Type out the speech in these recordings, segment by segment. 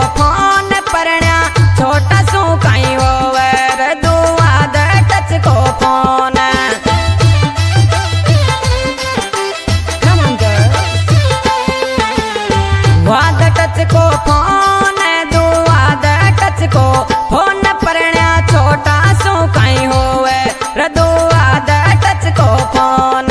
phone परण्या छोटा सू कहीं होवे रे दुआ दे टच को फोन वाद टच को फोन दुआ दे टच को फोन परण्या छोटा सू कहीं होवे रे दुआ दे टच को फोन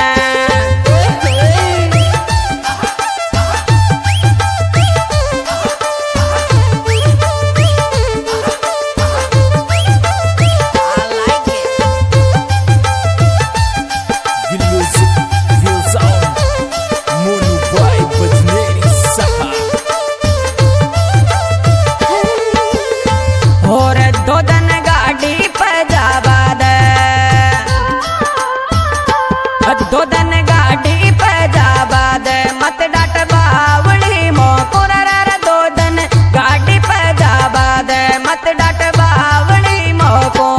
दो दिन गाड़ी पे जावा दे मत डाट बावली मोकुर रे दो दिन गाड़ी पे जावा दे मत डाट बावली मोको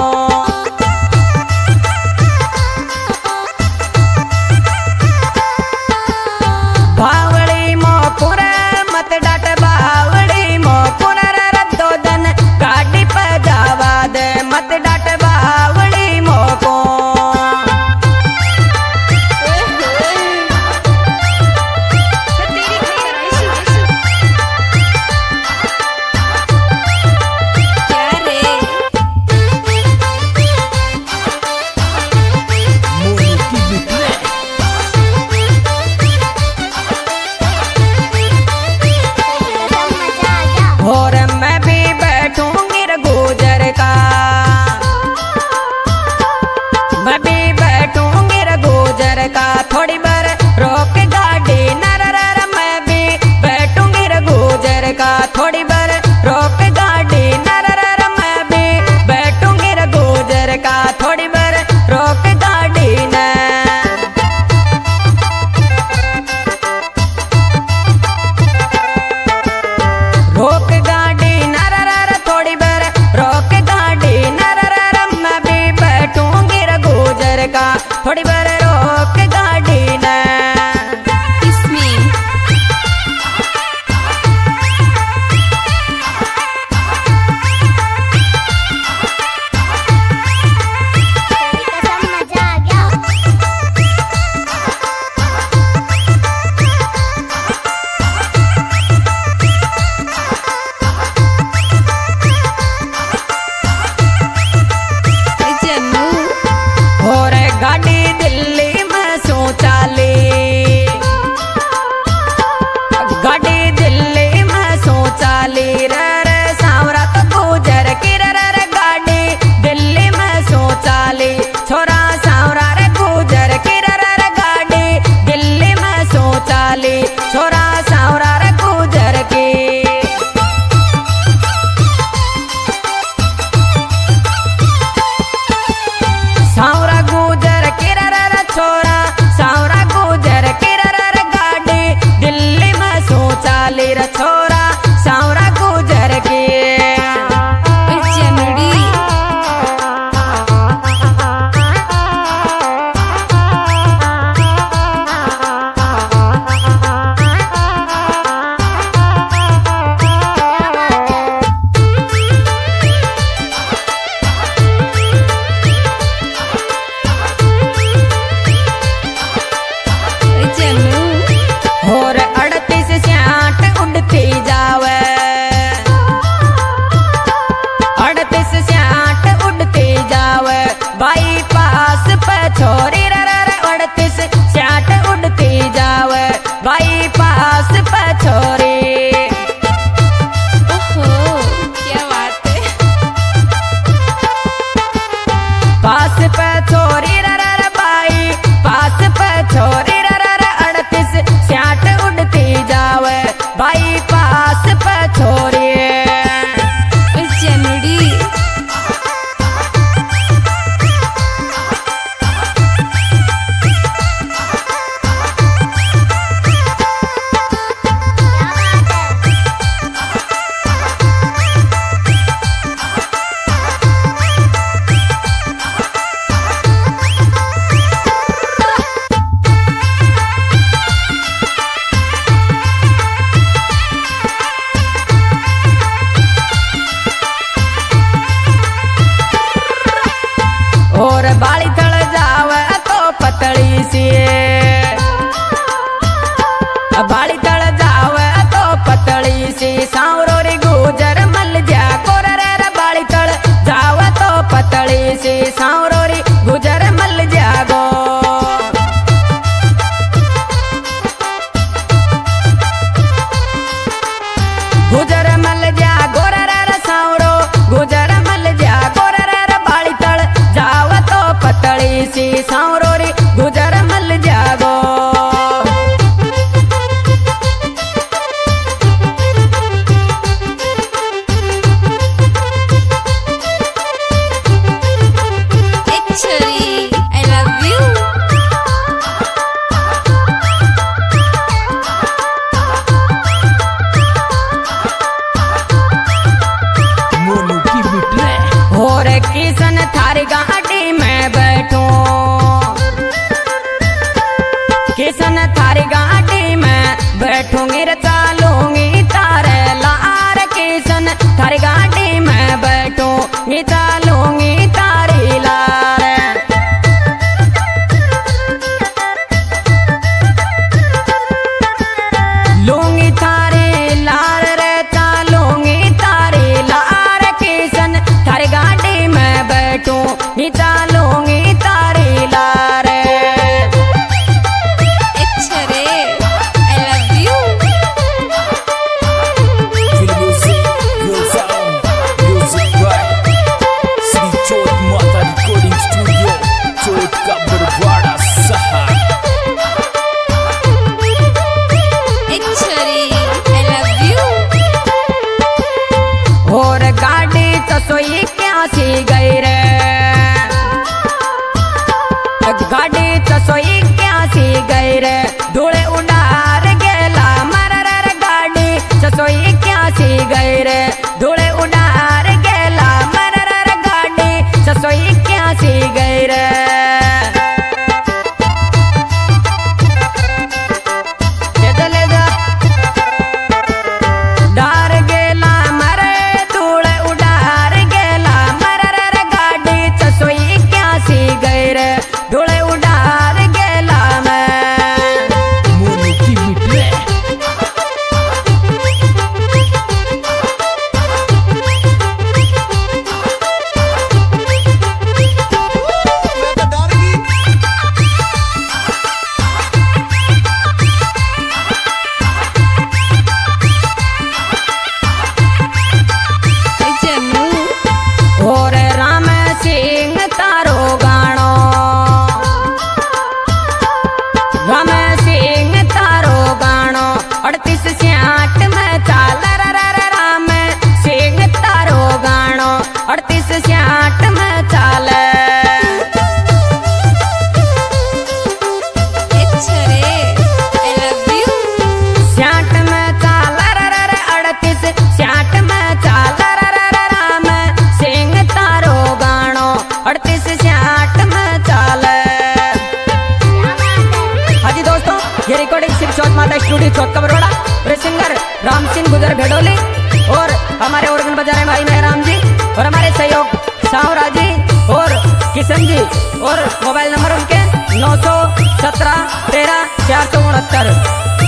बावली मोकुर मत डाट बावली मोकुर रे दो दिन गाड़ी पे जावा दे मत डाट बावली मोको और मैं भी बैठूंगी रे गुजर का मैं भी बैठूंगी रे गुजर का थोड़ी बार रोक गाड़ी नर मैं भी बैठूंगी रे गुजर का थोड़ी बार रोक गाड़ी नर मैं भी बैठूंगी रे गुजर का थोड़ी बार रोक गाड़ी न रोक गाड़ी नर थोड़ी बार रोक गाड़ी नर मैं भी बैठूंगी रे गुजर का थोड़ी बार रोक गाड़ी न और गाड़ी दिल्ली में सो चाले गाड़ी दिल्ली में सो चाली रे सांवरा तो गुजर की रे गाड़ी दिल्ली में सो चाली छोरा सांवरा रे गुजर की रे गाड़ी दिल्ली में सो चाली छोरा सांवरा रे गुजर की सांवरा गुजर की रे छोरा सांवरा गुजर की रे गाड़ी दिल्ली में सो चाली रे छोरा सांवरा गुजर की और 38 स्याट उड़ती जावे 38 स्याट उड़ती जावे बाईपास पे छोरी रे 38 स्याट उड़ती जावे बाईपास पे छोरी क्या बात है पास पे छोरी रे बाई पास पे छोरी रे 38 स्याट उड़ती जावे बाईपास पे छोरी बाड़ी तल जावे तो पतली सी सांवरो रे गुजर मल जा कोर रे बाड़ी तल जावे तो पतली सी सांवरो रे गुजर मल जागो गुजर मल जा गोर रे सांवरो गुजर मल जा गोर रे बाड़ी तल जावे तो पतली सी सांवरो रे गुजर मल जागो किसन थारी गाड़ी में बैठो किसन थारी गाड़ी में बैठूंगी रे चालूंगी तारे लार किसन थारी गाड़ी में बैठूंगी चालूंगी तारी लार लूंगी थारी लार रे चालूंगी तारी लार किसन थारी गाड़ी बैठू नी चालूंगी तारी लारे अक्षरे I love you Music by Sri Chot Mata Recording Studio Chot का बरवाड़ा सहार अक्षरे I love you और गाड़ी चसोई क्या सी गई रे गाड़ी चसोई क्या सी गई रे धूले उडार गेला मरर गाड़ी चसोई क्या सी गई रे धूले उडार गेला मरर गाड़ी चसोई क्या सी गई रे डार गेला मरे धूले उडार गेला मरर गाड़ी चसोई क्या सी गई रे धूले उडार गेला मैं मोनू की मिट्रे जम्मू और राम सिंह तारो गाणो राम सिंह तारो गाणो 38 66 में चाल राम सिंह तारो गाणो 38 66 में चाल अक्षरे I love you 66 में चाल 38 66 में चाल राम सिंह तारो गाणो 38 66 में चाल हाँ जी दोस्तों ये रिकॉर्डिंग श्री चौथ माता स्टूडियो चौथ का बरवाड़ा और सिंगर राम सिंह गुजर भेडोली और हमारे ऑर्गन बजा रहे भाई मेहराम जी और हमारे सहयोग सावरा जी और किशन जी और मोबाइल नंबर उनके 917 13 469